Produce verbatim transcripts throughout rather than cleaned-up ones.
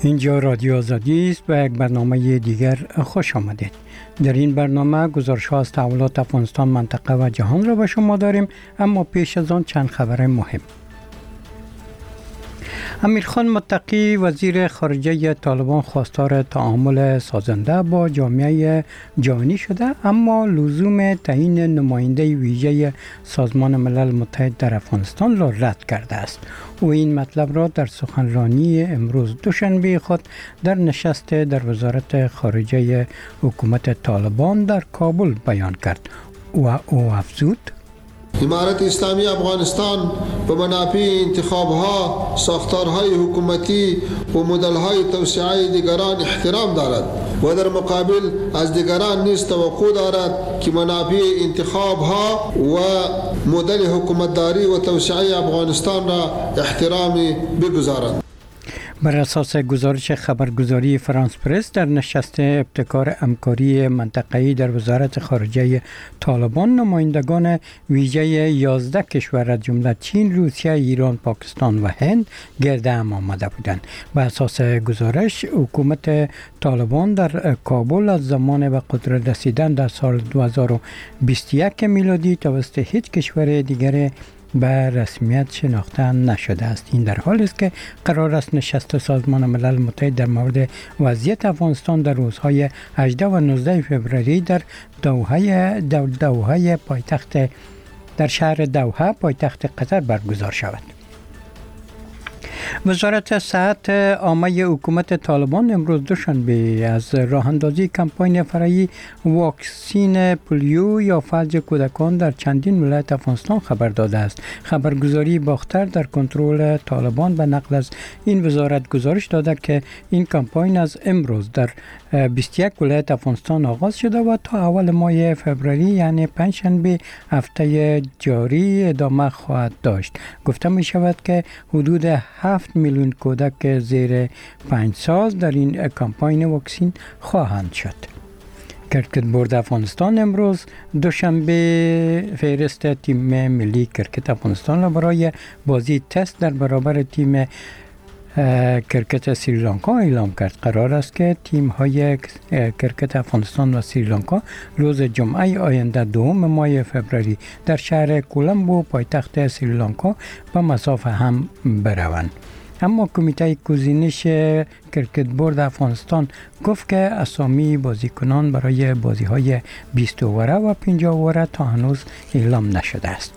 اینجا رادیو آزادی است و یک برنامه دیگر خوش آمدید. در این برنامه گزارش‌ها از تحولات افغانستان، منطقه و جهان را به شما داریم، اما پیش از آن چند خبر مهم. امیرخان متقی وزیر خارجه طالبان خواستار تعامل سازنده با جامعه جهانی شده، اما لزوم تعیین نماینده ویژه سازمان ملل متحد در افغانستان را رد کرده است. او این مطلب را در سخنرانی امروز دوشنبه خود در نشست در وزارت خارجه حکومت طالبان در کابل بیان کرد و او افزود: امارت اسلامی افغانستان به منافع انتخابها، ساختارهای حکومتی و مدل‌های توسعه دیگران احترام دارد و در مقابل از دیگران نیز توقع دارد که منافع انتخابها و مدل حکومتداری و توسعه افغانستان را احترامی بگذارند. بر اساس گزارش خبرگزاری فرانس پرس، در نشست ابتکار همکاری منطقه‌ای در وزارت خارجه طالبان، نمایندگان ویژه یازده کشور از جمله چین، روسیه، ایران، پاکستان و هند گرد هم آمده بودند. بر اساس گزارش، حکومت طالبان در کابل از زمان به قدرت رسیدن در سال دو هزار و بیست و یک میلادی توسط هیچ کشور دیگر به رسمیت شناخته نشده است. این در حالی است که قرار است نشست سازمان ملل متحد در مورد وضعیت افغانستان در روزهای هجده و نوزده فوریه در دوحه دوحه پایتخت در شهر دوحه پایتخت قطر برگزار شود. وزارت صحت عامه حکومت طالبان امروز دوشنبه از راه اندازی کمپاین فرعی واکسین پولیو یا فلج کودکان در چندین ولایت افغانستان خبر داده است. خبرگزاری باختر در کنترل طالبان به نقل از این وزارت گزارش داده که این کمپاین از امروز در بیست و یک ولایت افغانستان آغاز شده و تا اول ماه فوریه یعنی پنجشنبه هفته جاری ادامه خواهد داشت. گفته می شود که حدود هفت میلیون کودک زیر پنج سال در این کمپاین واکسین خواهند شد. کرکت بورد افغانستان امروز دوشنبه فهرست تیم ملی کرکت افغانستان را برای بازی تست در برابر تیم کرکت سریلانکا اعلام کرد. قرار است که تیم های کرکت افغانستان و سریلانکا روز جمعه آینده دوم ماه فوریه در شهر کولمبو پایتخت سریلانکا به مسافه هم بروند. اما کمیته گزینش کرکت بورد افغانستان گفت که اسامی بازیکنان برای بازی های بیست اووره و پنجاه اووره تا هنوز اعلام نشده است.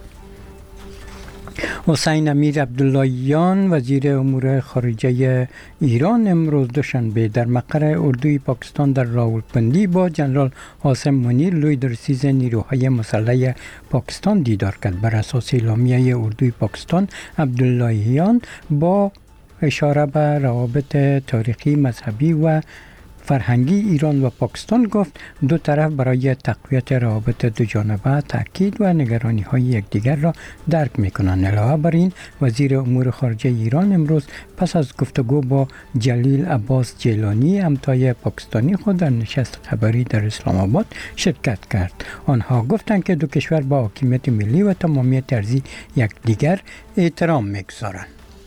حسین امیر عبداللهیان وزیر امور خارجه ایران امروز دوشنبه در مقر اردوی پاکستان در راولپندی با جنرال عاصم منیر لوی درسیز نیروهای مسلح پاکستان دیدار کرد. بر اساس اعلامیه اردوی پاکستان، عبداللهیان با اشاره به روابط تاریخی، مذهبی و فرهنگی ایران و پاکستان گفت دو طرف برای تقویت روابط دو جانبه تاکید و نگرانی های یکدیگر را درک میکنند. علاوه بر این، وزیر امور خارجه ایران امروز پس از گفتگو با جلیل عباس جیلانی همتای پاکستانی خود در نشست خبری در اسلام آباد شرکت کرد. آنها گفتند که دو کشور با حاکمیت ملی و تمامیت ارضی یکدیگر احترام میگذارند.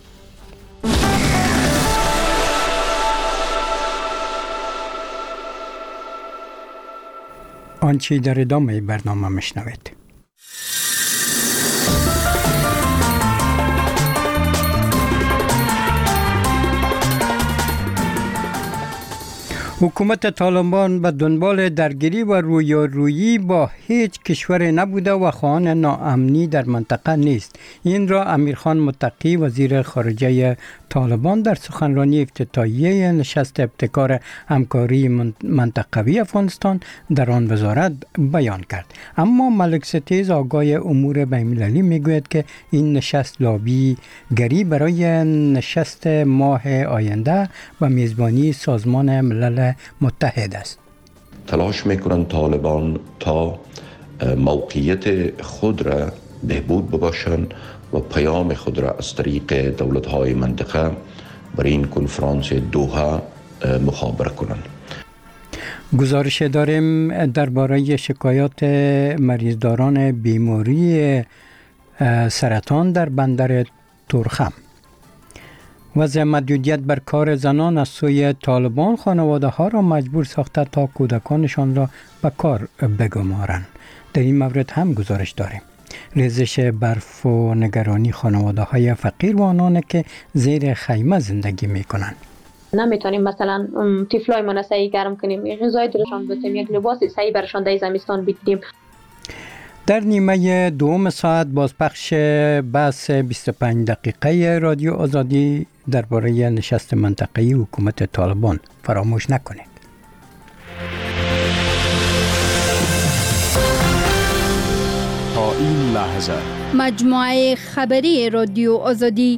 آنچه در ادامه برنامه مشنوید. حکومت طالبان به دنبال درگیری و رویارویی با هیچ کشور نبوده و خواهان ناامنی در منطقه نیست. این را امیرخان متقی وزیر خارجه طالبان در سخنرانی افتتاحیه نشست ابتکار همکاری منطقوی افغانستان در آن وزارت بیان کرد. اما ملک ستیز آگاه امور بین‌المللی میگوید که این نشست لابی گری برای نشست ماه آینده و میزبانی سازمان ملل متحد است. تلاش میکنند طالبان تا موقعیت خود را بهبود ببخشند و پیام خود را از طریق دولت‌های منطقه بر این کنفرانس دوحه مخابره کنند. گزارش داریم درباره شکایات مریضداران بیماری سرطان در بندر تورخم. وضع محدودیت بر کار زنان از سوی طالبان خانواده ها را مجبور ساخته تا کودکانشان را به کار بگمارند. در این مورد هم گزارش داریم. ریزش برف و نگرانی خانواده های فقیر و آنان که زیر خیمه زندگی می کنند. نمیتونیم مثلا طفلای ما صحیح گرم کنیم، غذای درشان بتیم، یک لباس صحیح برشان در زمستان بدیم. در نیمه دوم ساعت بازپخش بحث بیست و پنج دقیقه رادیو آزادی درباره نشست منطقه‌ای حکومت طالبان فراموش نکنید. تا این لحظه مجموعه خبری رادیو آزادی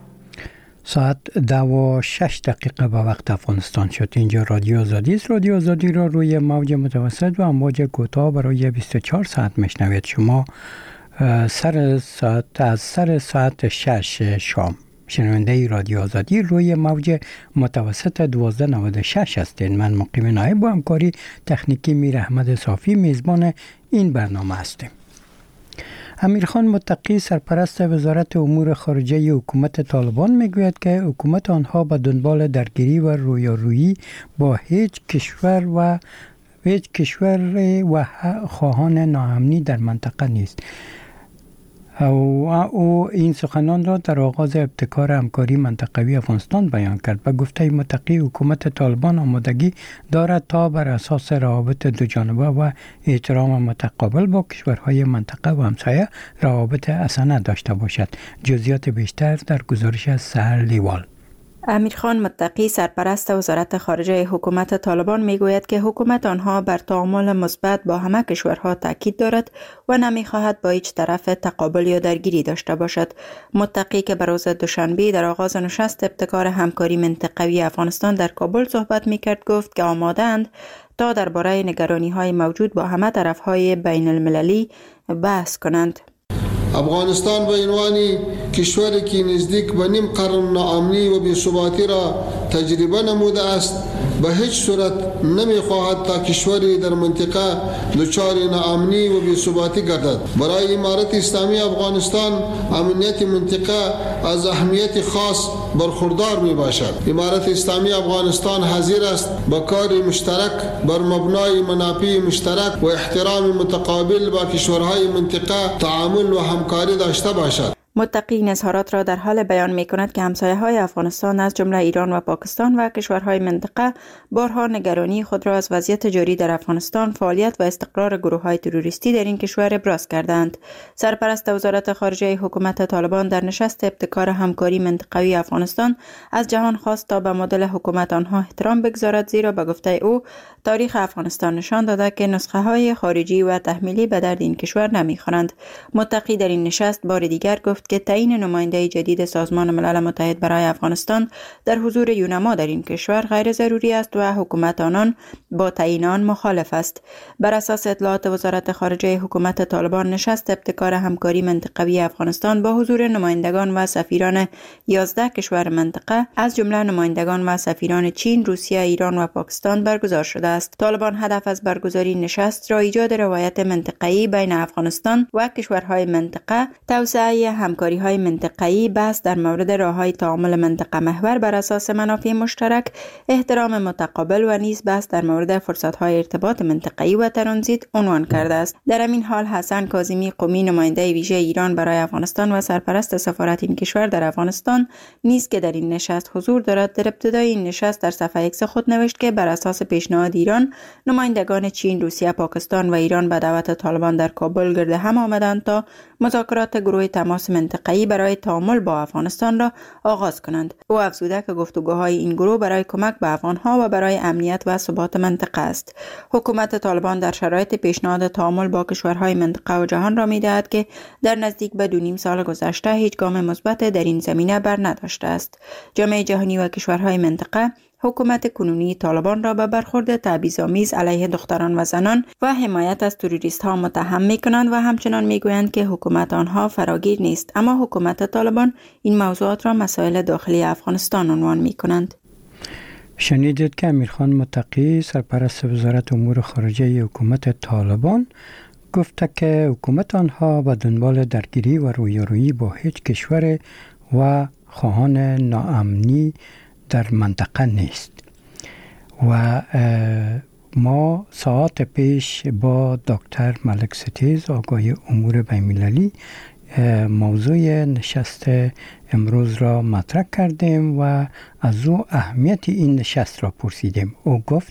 ساعت دو و شش دقیقه به وقت افغانستان شد. اینجا رادیو آزادی است. رادیو آزادی را روی موج متوسط و امواج کوتاه برای بیست و چهار ساعت میشنوید. شما سر ساعت از سر ساعت شش شام شنونده رادیو آزادی روی موج متوسط دوازده نود و شش هستید. من مقیم نایب با همکاری تکنیکی میر احمد صافی میزبان این برنامه هستیم. امیرخان متقی سرپرست وزارت امور خارجه حکومت طالبان میگوید که حکومت آنها به دنبال درگیری و رویارویی با هیچ کشور و هیچ کشور و خواهان ناامنی در منطقه نیست. او, او این سخنان را در آغاز ابتکار همکاری منطقوی افغانستان بیان کرد. به گفته متقی حکومت طالبان آمادگی دارد تا بر اساس روابط دو جانبه و احترام متقابل با کشورهای منطقه و همسایه روابط حسنه داشته باشد. جزئیات بیشتر در گزارش از سحر لیوال. امیرخان متقی سرپرست وزارت خارجه حکومت طالبان میگوید که حکومت آنها بر تعامل مثبت با همه کشورها تاکید دارد و نمیخواهد با هیچ طرف تقابل یا درگیری داشته باشد. متقی که بر روز دوشنبه در آغاز نشست ابتکار همکاری منطقوی افغانستان در کابل صحبت میکرد گفت که آماده اند تا درباره نگرانی های موجود با همه طرف های بین المللی بحث کنند. افغانستان به عنوان کشوری که نزدیک به نیم قرن ناامنی و بی‌ثباتی را تجربه نموده است به هیچ صورت نمی‌خواهد تا کشوری در منطقه دچار ناامنی و بی‌ثباتی گردد. برای امارت اسلامی افغانستان امنیت منطقه از اهمیت خاص برخوردار میباشد. امارت اسلامی افغانستان حاضر است با کار مشترک بر مبنای منافع مشترک و احترام متقابل با کشورهای منطقه تعامل و همکاری داشته باشد. متقی این اظهارات را در حال بیان می کند که همسایه‌های افغانستان از جمله ایران و پاکستان و کشورهای منطقه بارها نگرانی خود را از وضعیت جاری در افغانستان، فعالیت و استقرار گروه‌های تروریستی در این کشور ابراز کردند. سرپرست وزارت خارجه حکومت طالبان در نشست ابتکار همکاری منطقوی افغانستان از جهان خواست تا به مدل حکومت آنها احترام بگذارد، زیرا به گفته او تاریخ افغانستان نشان داده که نسخه‌های خارجی و تحمیلی به درد این کشور نمی‌خورند. متقی در این نشست بار دیگر گفت که تعیین نماینده جدید سازمان ملل متحد برای افغانستان در حضور یونما در این کشور غیر ضروری است و حکومت آنان با تعیین آن مخالف است. بر اساس اطلاعات وزارت خارجه حکومت طالبان، نشست ابتکار همکاری منطقوی افغانستان با حضور نمایندگان و سفیران یازده کشور منطقه از جمله نمایندگان و سفیران چین، روسیه، ایران و پاکستان برگزار شده است. طالبان هدف از برگزاری نشست را ایجاد روایت منطقه‌ای بین افغانستان و کشورهای منطقه، توسعه همکاری‌های منطقه‌ای، بحث در مورد راه‌های تعامل منطقه محور بر اساس منافع مشترک، احترام متقابل و نیز بحث در مورد فرصت‌های ارتباط منطقه‌ای و ترانزیت عنوان کرده است. در همین حال حسن کاظمی، قمی نماینده ویژه ایران برای افغانستان و سرپرست سفارت این کشور در افغانستان نیز که در این نشست حضور دارد، در ابتدای این نشست در صفحه ایکس خود نوشت که بر اساس پیشنهاد ایران، نمایندگان چین، روسیه، پاکستان و ایران به دعوت طالبان در کابل گرد هم آمدند تا مذاکرات گروه تماس منطقه‌ای برای تعامل با افغانستان را آغاز کنند. او افزوده که گفتگوهای این گروه برای کمک به افغانها و برای امنیت و ثبات منطقه است. حکومت طالبان در شرایط پیشنهاد تعامل با کشورهای منطقه و جهان را می‌دهد که در نزدیک به دو نیم سال گذشته هیچ گام مثبت در این زمینه بر نداشته است. جامعه جهانی و کشورهای منطقه حکومت کنونی طالبان را به برخورد تبعیض‌آمیز علیه دختران و زنان و حمایت از تروریست ها متهم می کنند و همچنان می گویند که حکومت آنها فراگیر نیست، اما حکومت طالبان این موضوعات را مسائل داخلی افغانستان عنوان می کنند. شنیدید که امیرخان متقی سرپرست وزارت امور خارجه حکومت طالبان گفته که حکومت آنها به دنبال درگیری و رویارویی با هیچ کشور و خواهان ناامنی در منطقه نیست. و ما ساعت پیش با دکتر ملک ستیز آگاه امور بین‌المللی موضوع نشست امروز را مطرح کردیم و از او اهمیت این نشست را پرسیدیم. او گفت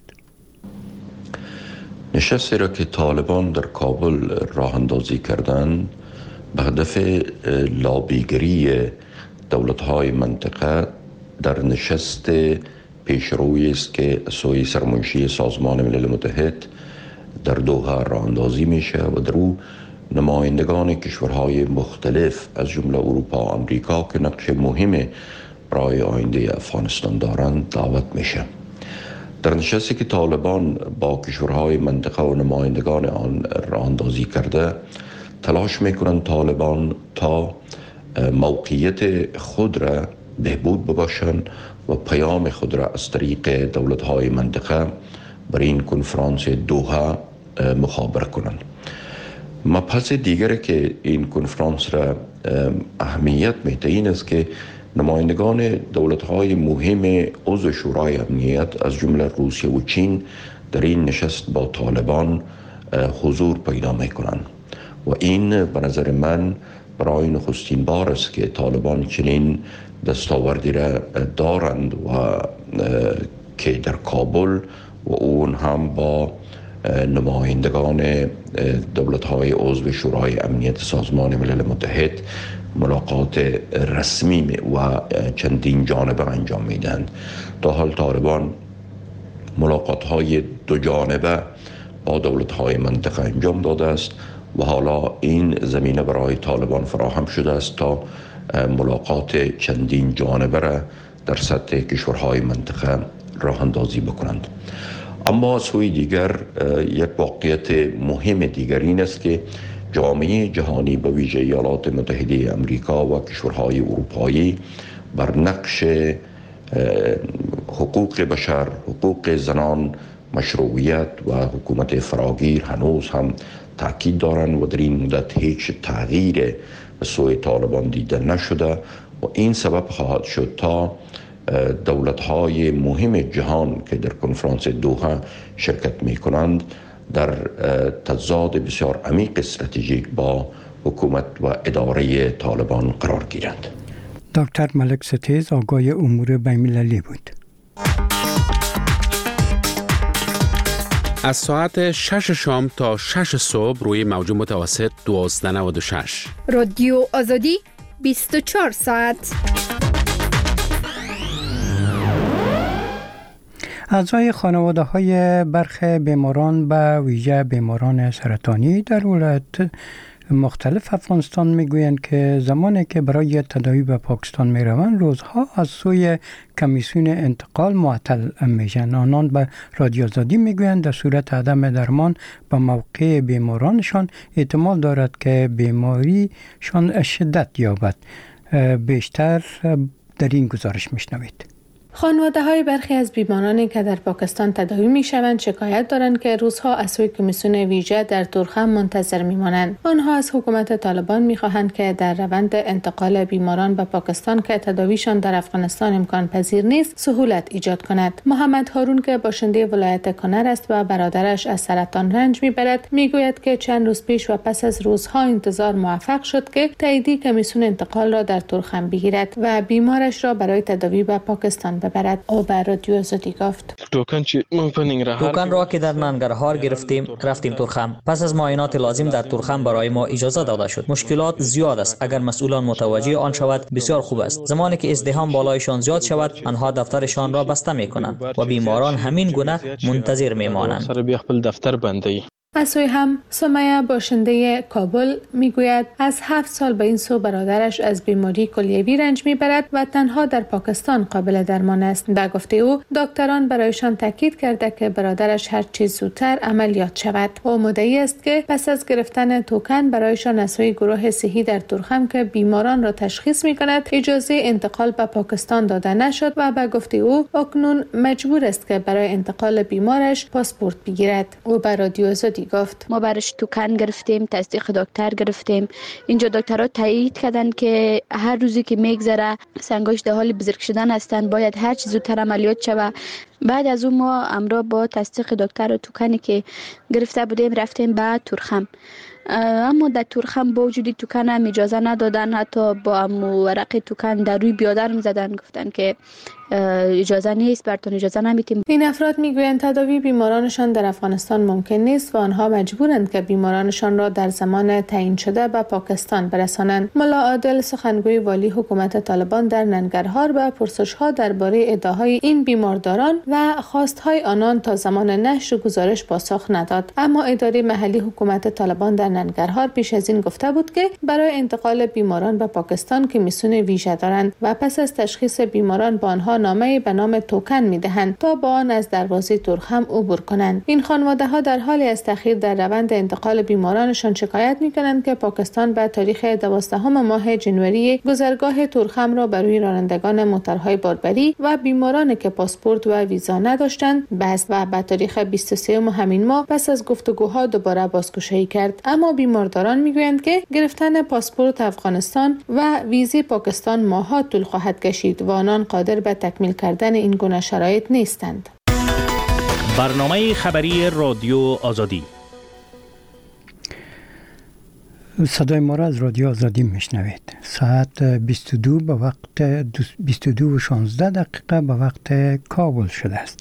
نشستی را که طالبان در کابل راه اندازی کردند به هدف لابیگری دولت‌های منطقه در نشست پیشروی است که سوی سرمنشی سازمان ملل متحد در دوحه راه اندازی میشه و در او نمایندگان کشورهای مختلف از جمله اروپا و آمریکا که نقش مهم برای آینده افغانستان دارند دعوت میشه. در نشستی که طالبان با کشورهای منطقه و نمایندگان آن راه اندازی کرده، تلاش میکنند طالبان تا موقعیت خود را بهبود بباشند و پیام خود را از طریق دولت‌های منطقه بر این کنفرانس دوحه مخابره کنند. مبحث دیگری که این کنفرانس را اهمیت میده این است که نمایندگان دولت‌های مهم عضو شورای امنیت از جمله روسیه و چین در این نشست با طالبان حضور پیدا میکنند و این به نظر من برای نخستین بار است که طالبان چنین دستاوردی را دارند و که در کابل و اون هم با نمایندگان دولت‌های عضو شورای امنیت سازمان ملل متحد ملاقات رسمی و چندین جانبه انجام میدهند. تا حال طالبان ملاقات‌های دو جانبه با دولت‌های منطقه انجام داده است و حالا این زمینه برای طالبان فراهم شده است تا ملاقات چندین جانبه را در سطح کشورهای منطقه راه اندازی بکنند. اما از سوی دیگر یک واقعیت مهم دیگر این است که جامعه جهانی به ویژه ایالات متحده امریکا و کشورهای اروپایی بر نقش حقوق بشر، حقوق زنان، مشروعیت و حکومت فراگیر هنوز هم تاکید دارند و در این مدت هیچ تغییر به سوی طالبان دیده نشده و این سبب خواهد شد تا دولت‌های مهم جهان که در کنفرانس دوحه شرکت می‌کنند در تضاد بسیار عمیق استراتژیک با حکومت و اداره طالبان قرار گیرند. دکتر ملک ستیز آگاه امور بین‌المللی بود. از ساعت شش شام تا شش صبح روی موج متوسط دوازده نود و شش. رادیو آزادی بیست و چهار ساعت. اعضای خانواده های برخی بیماران به ویژه بیماران سرطانی در ولایت مختلف افغانستان میگویند که زمانی که برای تداوی به پاکستان میروند روزها از سوی کمیسیون انتقال معطل میشن. آنان به رادیو آزادی میگویند در صورت عدم درمان به موقع بیمارانشان احتمال دارد که بیماریشان شدت یابد. بیشتر در این گزارش میشنوید. خانواده های برخی از بیمارانی که در پاکستان تداوی می شوند شکایت دارند که روزها از سوی کمیسیون ویژه در تورخم منتظر می مانند. آنها از حکومت طالبان می خواهند که در روند انتقال بیماران به پاکستان که تداویشان در افغانستان امکان پذیر نیست سهولت ایجاد کند. محمد هارون که باشنده ولایت کنر است و برادرش از سرطان رنج می برد می گوید که چند روز پیش و پس از روزها انتظار موفق شد که تاییدی کمیسیون انتقال را در تورخم بگیرد و بیمارش را برای تداوی به پاکستان ببرد. او بر رادیو آزادی گفت توکن را که در ننگرهار گرفتیم رفتیم تورخم. پس از معاینات لازم در تورخم برای ما اجازه داده شد. مشکلات زیاد است. اگر مسئولان متوجه آن شود بسیار خوب است. زمانی که ازدحام بالایشان زیاد شود آنها دفترشان را بسته می کنند و بیماران همین گونه منتظر می مانند. از سوی هم سمیه باشنده کابل میگوید از هفت سال به این سو برادرش از بیماری کلیوی رنج میبرد و تنها در پاکستان قابل درمان است. در گفته او دکتران برایشان تاکید کرده که برادرش هر چیز زودتر عملیات شود. او مدعی است که پس از گرفتن توکن برایشان از سوی گروه صحی در تورخم که بیماران را تشخیص میکند اجازه انتقال به پاکستان داده نشد و به گفته او اکنون مجبور است که برای انتقال بیمارش پاسپورت بگیرد. او بر رادیو آزادی می گفت. ما برش توکن گرفتیم، تصدیق دکتر گرفتیم. اینجا دکترها تایید کردن که هر روزی که میگذره سنگاش در حال بزرگ شدن هستند، باید هر چیز زودتر عملیات شود. بعد از اون ما امرا با تصدیق دکتر و توکنی که گرفته بودیم رفتیم به تورخم. اما در تورخم با وجود توکن هم اجازه ندادن، حتی با هم ورق توکن در روی بیادر می زدن، گفتن که اجازه نیست، براتون اجازه نمیتیم. این افراد میگویند تداوی بیمارانشان در افغانستان ممکن نیست و آنها مجبورند که بیمارانشان را در زمان تعیین شده به پاکستان برسانند. ملا عادل سخنگوی والی حکومت طالبان در ننگرهار به پرسش‌ها درباره ادعاهای این بیمارداران و خواستهای آنان تا زمان نشر گزارش پاسخ نداد. اما اداره محلی حکومت طالبان در ننگرهار پیش از این گفته بود که برای انتقال بیماران به پاکستان کمیسیون ویژه دارند و پس از تشخیص بیماران با آنها نامه به نام توکن میدهند تا با آن از دروازه تورخم عبور کنند. این خانواده ها در حالی از تأخیر در روند انتقال بیمارانشان شکایت میکنند که پاکستان به تاریخ دوازدهم ماه جنوری گذرگاه تورخم را برای رانندگان موترهای باربری و بیمارانی که پاسپورت و ویزا نداشتند بست و به تاریخ بیست و سوم همین ماه پس از گفتگوها دوباره بازگشایی کرد. اما بیمارداران میگویند که گرفتن پاسپورت افغانستان و ویزای پاکستان ماه‌ها طول خواهد کشید و آنان قادر به تکمیل کردن این گونه شرایط نیستند. برنامه خبری رادیو آزادی. صدای ما را از رادیو آزادی میشنوید. ساعت بیست و دو به وقت بیست و دو و شانزده دقیقه به وقت کابل شده است.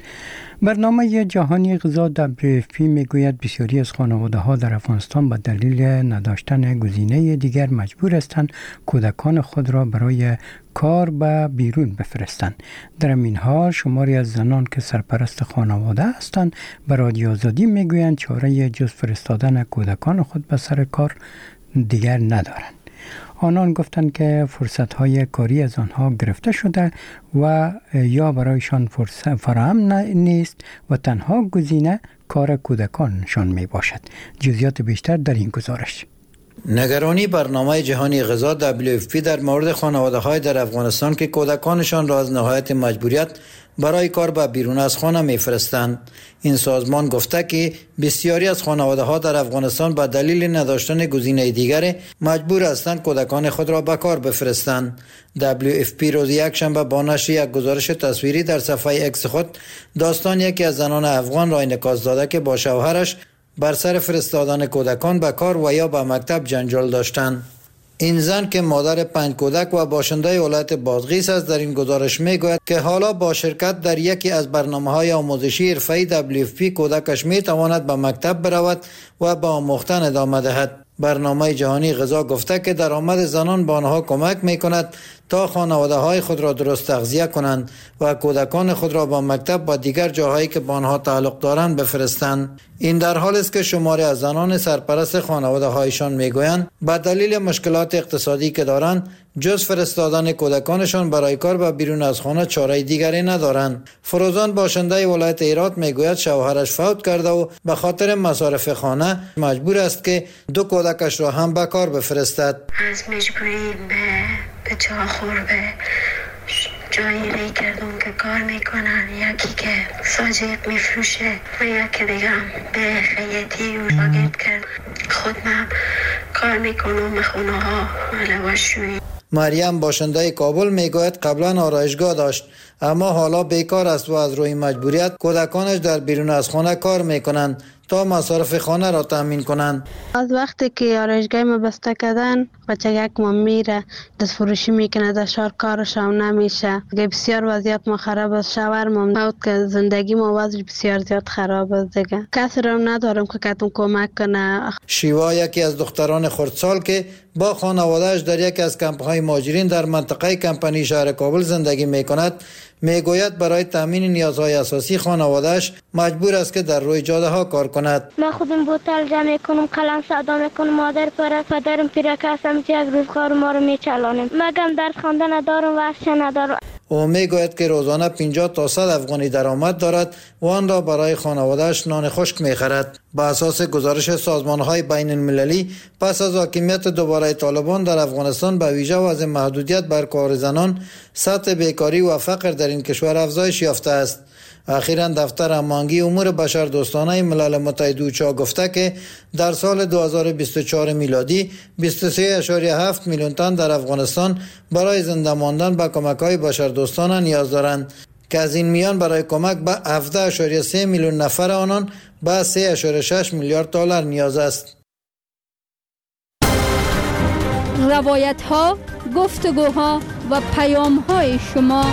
برنامه جهانی غذا دبلیو اف پی میگوید بسیاری از خانواده ها در افغانستان به دلیل نداشتن گزینه دیگر مجبور هستند کودکان خود را برای کار به بیرون بفرستند. در این حال شماری از زنان که سرپرست خانواده هستند به رادیو آزادی میگویند چاره جز فرستادن کودکان خود به سر کار دیگر ندارند. آنان گفتند که فرصت‌های کاری از آنها گرفته شده و یا برایشان فرصت فراهم نیست و تنها گزینه کار کودکانشان می باشد. جزئیات بیشتر در این گزارش. نگرانی برنامه جهانی غذا دبلیو اف پی در مورد خانواده‌های در افغانستان که کودکانشان را از نهایت مجبوریت برای کار به بیرون از خانه می‌فرستند. این سازمان گفته که بسیاری از خانواده‌ها در افغانستان به دلیل نداشتن گزینه دیگر مجبور هستند کودکان خود را به کار بفرستند. دبلیو اف پی روز یکشنبه با نشر یک گزارش تصویری در صفحه اکس خود داستان یکی از زنان افغان را انعکاس داده که با شوهرش بر سر فرستادن کودکان به کار و یا به مکتب جنجال داشتند. این زن که مادر پنج کودک و باشنده ولایت بادغیس است در این گزارش میگوید که حالا با شرکت در یکی از برنامه‌های آموزشی حرفه‌ای دبلیو اف پی کودکش میتواند به مکتب برود و به آموختن ادامه دهد. برنامه جهانی غذا گفته که درآمد زنان به آنها کمک میکند تا خانواده‌های خود را درست تغذیه کنند و کودکان خود را به مکتب و دیگر جاهایی که با آنها تعلق دارند بفرستند. این در حالی است که شماری از زنان سرپرست خانواده‌هایشان میگویند به دلیل مشکلات اقتصادی که دارند جز فرستادن کودکانشان برای کار به بیرون از خانه چاره دیگری ندارند. فروزان باشنده ولایت هرات میگوید شوهرش فوت کرده و به خاطر مصارف خانه مجبور است که دو کودکش را هم به کار بفرستد. از مجبوری به به چاخور به جایی ری کردم که کار میکنن، یکی که ساجد میفروشه و یکی دیگه به خیاطی و شاگرد کرد. خود من کار میکنم خونه ها لباسشویی. مریم باشنده کابل میگوید قبلا آرایشگاه داشت اما حالا بیکار است و از روی مجبوریت کودکانش در بیرون از خانه کار میکنند تا مصارف خانه را تامین کنند. از وقتی که آرایشگاه ما بسته کردن بچه یک ما میره دست فروشی میکنه در شهر کارش هم نمیشه. بسیار وضعیت ما خراب است. شوهر ما که زندگی ما وضع بسیار زیاد خراب است دیگه. کسی را ندارم که کتون کمک کنه. شیوا یکی از دختران خردسال که با خانواده‌اش در یکی از کمپ‌های مهاجرین در منطقه کمپانی شهر کابل زندگی میکند میگوید برای تامین نیازهای اساسی خانواده‌اش مجبور است که در روی جاده ها کار کند. من خودم بوتل جمع میکنم، قلم صدا میکنم، مادر پر پدرم پیرک هستم که یک روزگار ما رو میچلانیم. مگم درس خواندن ندارم و اشیا ندارم. او میگوید که روزانه پنجاه تا صد افغانی درآمد دارد و آن را برای خانواده‌اش نان خشک میخرد. با اساس گزارش سازمان‌های بین المللی پس از حاکمیت دوباره طالبان در افغانستان به ویژه وضع محدودیت بر کار زنان، سطح بیکاری و فقر در این کشور افزایش یافته است. اخیراً دفتر هماهنگی امور بشردوستانه ملل متحد اوچا گفته که در سال دو هزار و بیست و چهار میلادی بیست و سه ممیز هفت میلیون تن در افغانستان برای زنده ماندن به کمک‌های بشردوستانه نیاز دارند که از این میان برای کمک به هفده ممیز سه میلیون نفر آنان به سه ممیز شش میلیارد دلار نیاز است. روایت ها، گفتگوها و پیام های شما.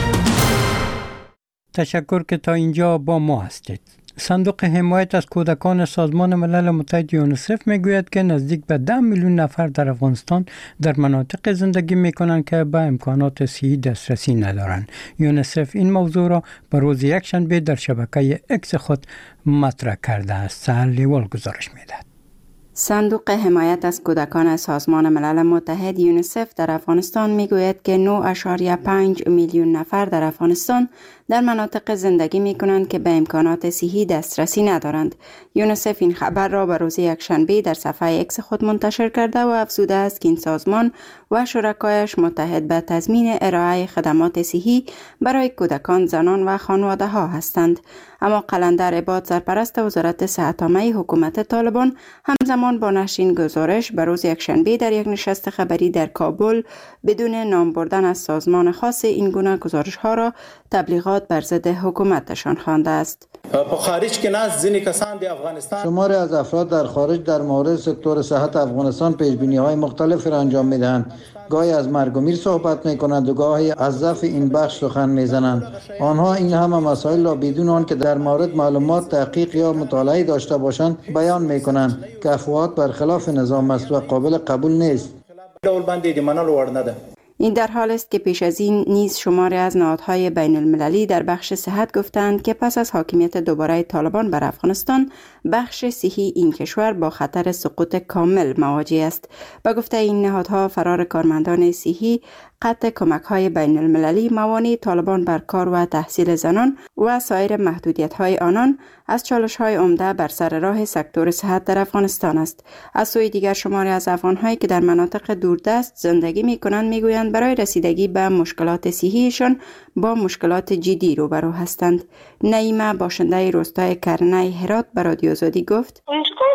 تشکر که تا اینجا با ما هستید. صندوق حمایت از کودکان سازمان ملل متحد یونیسف میگوید که نزدیک به ده میلیون نفر در افغانستان در مناطق زندگی میکنند که به امکانات صحی دسترسی ندارند. یونیسف این موضوع را به روز یکشنبه در شبکه اکس خود مطرح کرده است. سهل لیوال گزارش میدهد. صندوق حمایت از کودکان سازمان ملل متحد یونیسف در افغانستان میگوید که نه ممیز پنج میلیون نفر در افغانستان در مناطق زندگی می کنند که به امکانات صحی دسترسی ندارند. یونیسف این خبر را به روز یکشنبه در صفحه اکس خود منتشر کرده و افزوده است که این سازمان و شرکایش متحد به تضمین ارائه خدمات صحی برای کودکان، زنان و خانواده ها هستند. اما قلندر عباد، سرپرست وزارت صحت عامه حکومت طالبان، همزمان با نشر این گزارش به روز یکشنبه در یک نشست خبری در کابل بدون نام بردن از سازمان خاص این گونه گزارش ها را تبلیغات بر ضد حکومتشان خوانده است. خارج که نه زنی کسان در افغانستان شماری از افراد در خارج در مورد سکتور صحت افغانستان پیشبینی های مختلف را انجام میدهند. گاهی از مرگ و میر صحبت میکنند و گاهی از ضعف این بخش سخن میزنند. آنها این همه مسائل را بدون آن که در مورد معلومات تحقیق یا مطالعه داشته باشند بیان میکنند که افواهات برخلاف نظام است و قابل قبول نیست. دول بندی منال ورنده. این در حال است که پیش از این نیز شماری از نهادهای بین المللی در بخش صحت گفتند که پس از حاکمیت دوباره طالبان بر افغانستان، بخش صحی این کشور با خطر سقوط کامل مواجه است. با گفته این نهادها، فرار کارمندان صحی، قطع کمک‌های بین المللی، موانع طالبان بر کار و تحصیل زنان و سایر محدودیت‌های آنان از چالش‌های عمده بر سر راه سکتور صحت در افغانستان است. از سوی دیگر شماری از افغان‌هایی که در مناطق دوردست زندگی می‌کنند می‌گویند برای رسیدگی به مشکلات صحیشان با مشکلات جدی روبرو هستند. نعیمه، باشنده روستای کرنه هرات، به رادیو آزادی گفت: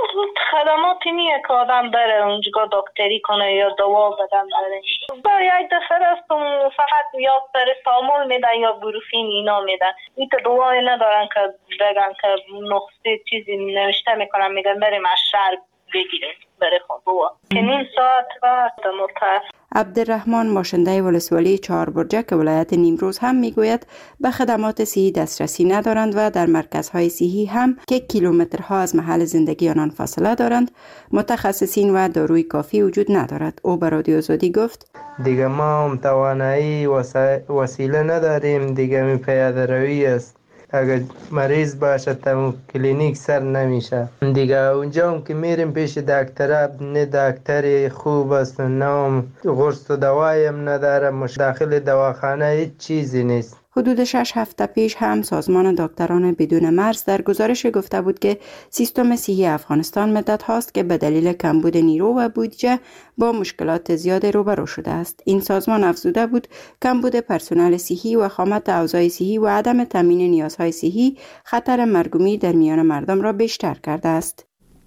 خدماتی نیه که آدم بره اونجا دکتری کنه یا دوا بدن بره. با یک دفعه رستم فقط یا پرستامول میدن یا بروفین اینا میدن. این تا دوایی ندارن که بگن که نقصه چیزی نوشته میکنن، میگن بریم از شهر بگیریم بره خود دوا. که نیم ساعت وقت متاسف. عبدالرحمن، باشنده ولسوالی چهار برجک ولایت نیمروز هم میگوید به خدمات صحی دسترسی ندارند و در مرکزهای صحی هم که کیلومترها از محل زندگی آنان فاصله دارند متخصصین و داروی کافی وجود ندارد. او به رادیو آزادی گفت: دیگه ما هم توانایی وسیله نداریم، دیگه می پیاده روی است. اگر مریض باشه تا کلینیک سر نمیشه دیگه. اونجا هم که میریم پیش دکتر، نه دکتری خوب است، نه قرص و دوایی هم نداره، مش داخل دواخانه هیچ چیزی نیست. حدود شش هفته پیش هم سازمان دکتران بدون مرز در گزارش گفته بود که سیستم صحی افغانستان مدت هاست که به دلیل کمبود نیرو و بودجه با مشکلات زیاد روبرو شده است. این سازمان افزوده بود کمبود پرسنل صحی و خامت اوضاع صحی و عدم تامین نیازهای صحی خطر مرگ و میر در میان مردم را بیشتر کرده است.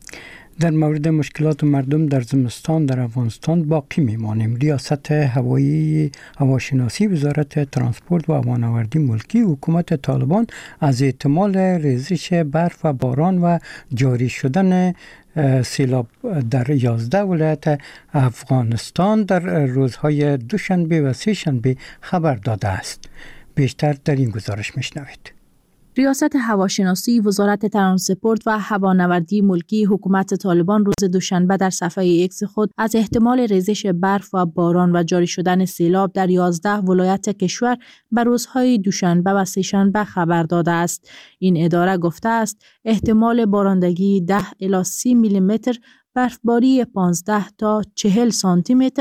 در مورد مشکلات مردم در زمستان در افغانستان باقی میمانیم. ریاست هوایی هواشناسی وزارت ترانسپورت و هوانوردی ملکی حکومت طالبان از احتمال ریزش برف و باران و جاری شدن سیلاب در یازده ولایت افغانستان در روزهای دوشنبه و سه شنبه خبر داده است. بیشتر در این گزارش میشنوید. ریاست هواشناسی وزارت ترانسپورت و هوانوردی ملکی حکومت طالبان روز دوشنبه در صفحه ایکس خود از احتمال ریزش برف و باران و جاری شدن سیلاب در یازده ولایت کشور بر روزهای دوشنبه و سه‌شنبه خبر داده است. این اداره گفته است احتمال بارندگی ده الی سی میلی متر، برفباری پانزده تا چهل سانتی متر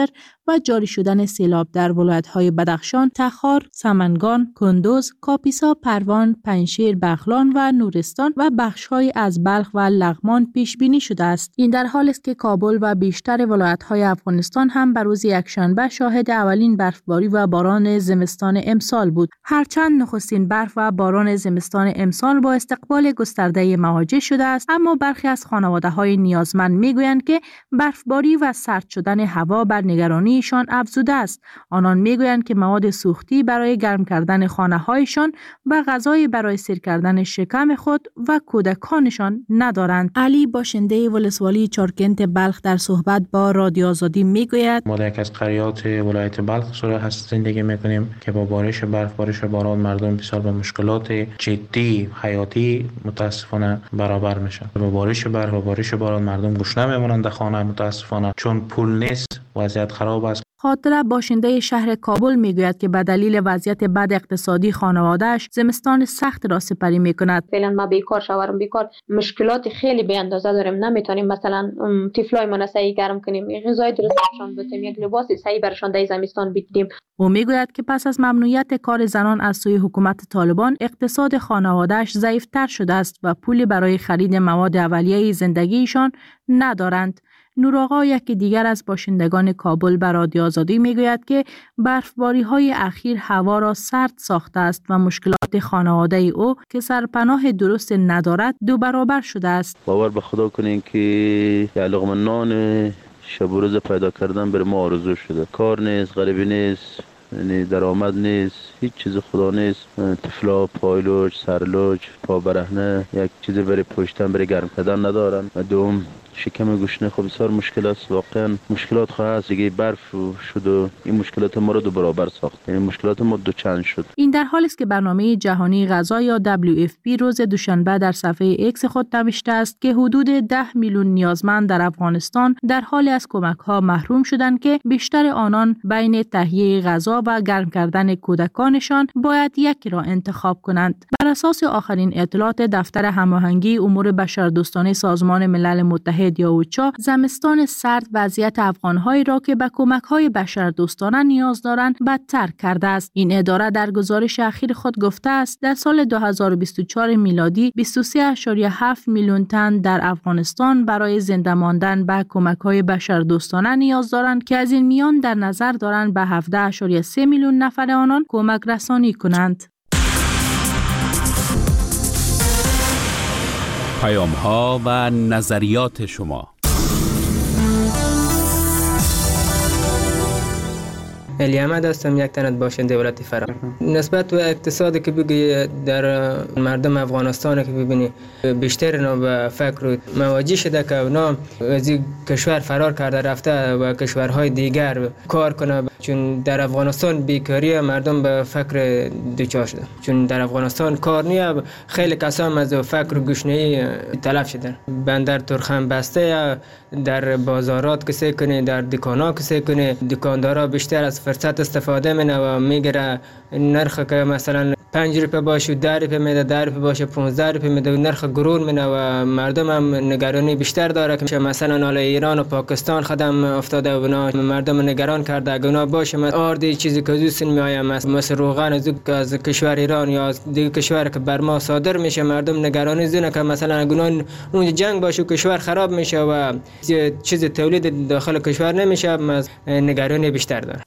و جاری شدن سیلاب در ولایت‌های بدخشان، تخار، سمنگان، کندوز، کاپیسا، پروان، پنجشیر، بغلان و نورستان و بخش‌های از بلخ و لغمان پیش بینی شده است. این در حالی است که کابل و بیشتر ولایت‌های افغانستان هم بر روز یکشنبه شاهد اولین برفباری و باران زمستان امسال بود. هرچند نخستین برف و باران زمستان امسال با استقبال گسترده مواجه شده است، اما برخی از خانواده‌های نیازمند می‌گویند که برفباری و سرد شدن هوا بر نگرانیشان افزوده است. آنان می‌گویند که مواد سوختی برای گرم کردن خانه‌هایشان و غذای برای سیر کردن شکم خود و کودکانشان ندارند. علی باشنده ولسوالی چارکنت بلخ در صحبت با رادیو آزادی می‌گوید: ما در یک از قریات ولایت بلخ سوره هست زندگی می‌کنیم که با بارش برف بارش باران مردم بسیار به مشکلات جدی حیاتی متاسفانه برابر میشن. با بارش برف و بارش باران مردم گشنه میمونند در خانه متاسفانه، چون پول نیست، وضعیت خراب است. خاطره باشنده شهر کابل میگوید که به دلیل وضعیت بد اقتصادی خانواده‌اش زمستان سخت را سپری میکند. فعلا ما بیکار، شوهرم بیکار، مشکلات خیلی به اندازه داریم. نمیتونیم مثلا طفلای ما صحیح گرم کنیم، غذای درستشان بدیم، یک لباس صحیح برشان در زمستان بدیم. او میگوید که پس از ممنوعیت کار زنان از سوی حکومت طالبان اقتصاد خانواده‌اش ضعیف‌تر شده است و پولی برای خرید مواد اولیه زندگیشان ندارند. نورآقا یکی دیگر از باشندگان کابل به رادیو آزادی میگوید که برفباری‌های اخیر هوا را سرد ساخته است و مشکلات خانواده او که سرپناه درست ندارد دو برابر شده است. باور به خدا کنین که یه لقمه نان شب و روز پیدا کردن بر ما آرزو شده. کار نیست، غریبی نیست، یعنی درآمد نیست، هیچ چیز خدا نیست. طفلا پایلوچ، سرلوچ، پا برهنه، یک چیزی برای پشتن برای گرم کردن ندارن. دوم شکم گوشنه خب بسیار مشکل است. واقعا مشکلات خواهد است دیگه. برف شد و این مشکلات ما رو دو برابر ساخت، یعنی مشکلات ما دو چند شد. این در حالی است که برنامه جهانی غذا یا دبلیو اف پی روز دوشنبه در صفحه ایکس خود نوشته است که حدود ده میلیون نیازمند در افغانستان در حال از کمک‌ها محروم شدند که بیشتر آنان بین تهیه غذا و گرم کردن کودکانشان باید یکی را انتخاب کنند. بر اساس آخرین اطلاعات دفتر هماهنگی امور بشردوستانه سازمان ملل متحد یا اوچا، زمستان سرد وضعیت افغان‌هایی را که به کمک‌های بشردوستانه نیاز دارند بدتر کرده است. این اداره در گزارش اخیر خود گفته است در سال دو هزار و بیست و چهار میلادی بیست و سه ممیز هفت میلیون تن در افغانستان برای زنده ماندن به کمک‌های بشردوستانه نیاز دارند که از این میان در نظر دارند به هفده ممیز سه میلیون نفر آنان کمک رسانی کنند. پیام ها و نظریات شما. علی احمد هستم، یک تن باشنده ولایت فرا. نسبت به اقتصادی که بگی در مردم افغانستان که ببینی بیشتر اینا به فکر مواجه شده که اونا از کشور فرار کرده رفته و کشورهای دیگر کار کنه، چون در افغانستان بیکاری مردم به فکر دوچار شده، چون در افغانستان کار نیه. خیلی کسان از فکر گشنه‌ای تلف شدن. بندر ترخم بسته، در بازارات کسی کنه، در دکانا کسی کنه، دکاندارا بیشتر از فرصت استفاده منه و میگیره نرخ که مثلا پنج روپیه باشه ده روپیه میده، ده روپیه باشه پانزده روپیه میده و نرخ گرون منه و مردم هم نگرانی بیشتر داره که مثلا حالا ایران و پاکستان خدم افتاده و بنا مردم نگران کرده اگه اونا باشه آردی چیزی که دوستن میایم مثل روغن از از کشور ایران یا از دیگه کشور که بر ما صادر میشه، مردم نگرانی زونه که مثلا اگه اون جنگ باشه کشور خراب میشه و چیز تولید داخل کشور نمیشه، نگرانی بیشتر داره.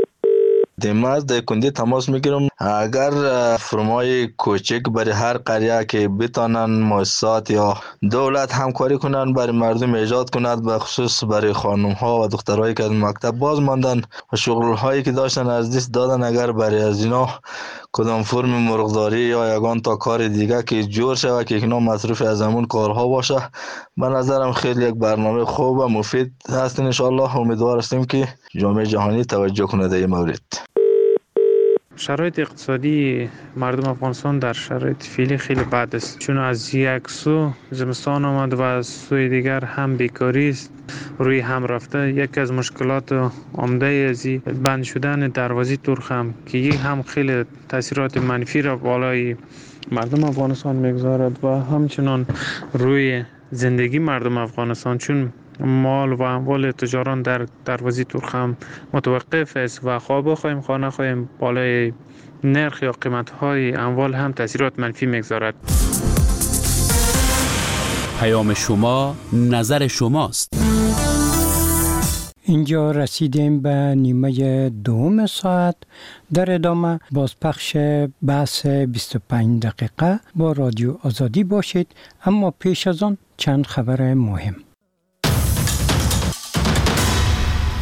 دیماز در کندی تماس میگیرم. اگر فرمای کوچک برای هر قریه که بتانن مؤسسات یا دولت همکاری کنن برای مردم ایجاد کند، به خصوص برای خانم ها و دخترایی که از مکتب باز ماندن و شغل هایی که داشتن از دست دادن، اگر برای از اینا کدام فرم مرغداری یا یگان تا کار دیگه که جور شود که اینا مصروف از همون کارها باشه، به نظرم خیلی یک برنامه خوب و مفید هست. ان شاء الله امیدوار هستیم که جامعه جهانی توجه کنه در این مورد. شرایط اقتصادی مردم افغانستان در شرایط فعلی خیلی بد است، چون از یک سو زمستان آمد و از سوی دیگر هم بیکاری است روی هم رفته. یکی از مشکلات عمده از بند شدن دروازه ترخم که یک هم خیلی تاثیرات منفی را بالای مردم افغانستان میگذارد و همچنان روی زندگی مردم افغانستان، چون مال و اموال تجاران در دروازه تورخم متوقف است و خواه بخواهیم خواه نخواهیم بالای نرخ یا قیمت های اموال هم تاثیرات منفی میگذارد. پیام شما، نظر شماست. اینجا رسیدیم به نیمه دوم ساعت. در ادامه بازپخش بحث بیست و پنج دقیقه با رادیو آزادی باشید، اما پیش از آن چند خبر مهم.